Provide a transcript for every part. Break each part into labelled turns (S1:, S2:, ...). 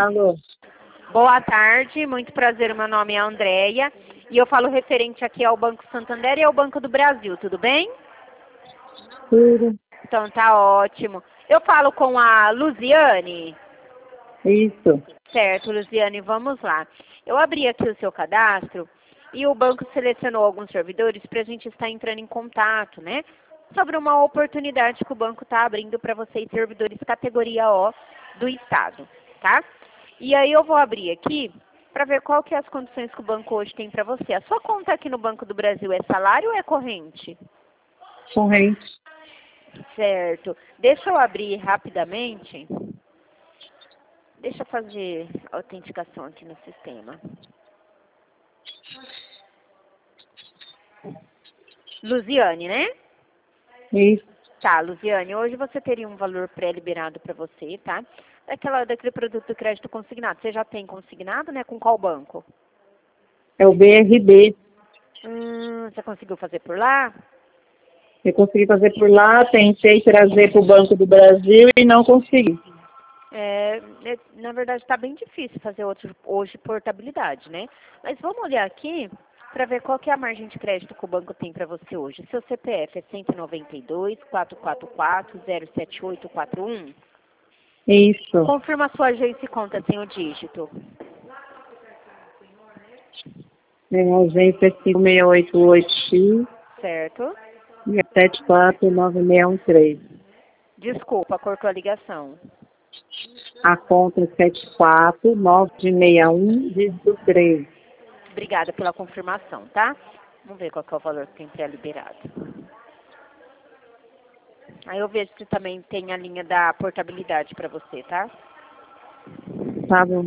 S1: Alô?
S2: Boa tarde, muito prazer, meu nome é Andréia e eu falo referente aqui ao Banco Santander e ao Banco do Brasil, tudo bem?
S1: Tudo.
S2: Então tá ótimo. Eu falo com a Luziane?
S1: Isso.
S2: Certo, Luziane, vamos lá. Eu abri aqui o seu cadastro e o banco selecionou alguns servidores para a gente estar entrando em contato, né? Sobre uma oportunidade que o banco está abrindo para vocês, servidores categoria O do Estado, tá? E aí eu vou abrir aqui para ver qual que é as condições que o banco hoje tem para você. A sua conta aqui no Banco do Brasil é salário ou é corrente?
S1: Corrente.
S2: Certo. Deixa eu abrir rapidamente. Deixa eu fazer a autenticação aqui no sistema. Luziane, né?
S1: Isso.
S2: Tá, Luziane, hoje você teria um valor pré-liberado para você, tá? Daquele produto de crédito consignado. Você já tem consignado, né? Com qual banco?
S1: É o BRB.
S2: Você conseguiu fazer por lá?
S1: Eu consegui fazer por lá, tentei trazer para o Banco do Brasil e não consegui.
S2: Na verdade, está bem difícil fazer hoje portabilidade, né? Mas vamos olhar aqui para ver qual que é a margem de crédito que o banco tem para você hoje. Seu CPF é 192-444-07841.
S1: Isso.
S2: Confirma a sua agência e conta sem o dígito.
S1: Minha agência é 5688X
S2: Certo?
S1: e é 749613.
S2: Desculpa, cortou a ligação.
S1: A conta é 74961, dígito 3.
S2: Obrigada pela confirmação, tá? Vamos ver qual que é o valor que tem pré-liberado. Aí eu vejo se também tem a linha da portabilidade para você, tá?
S1: Tá bom.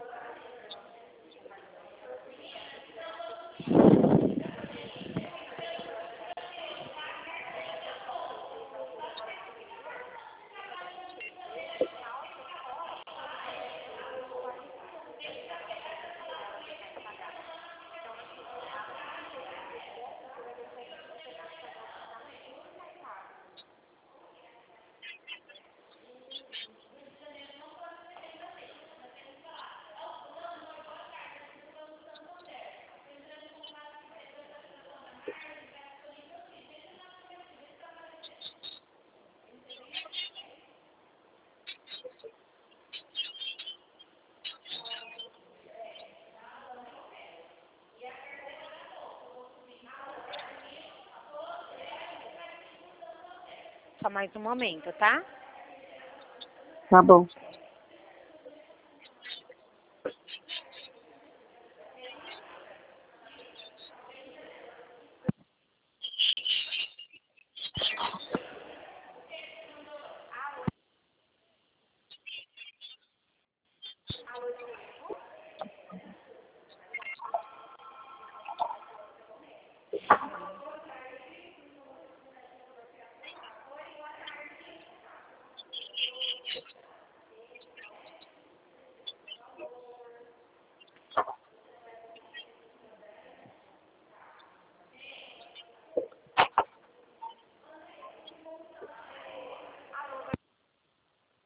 S2: Só mais um momento, tá?
S1: Tá bom.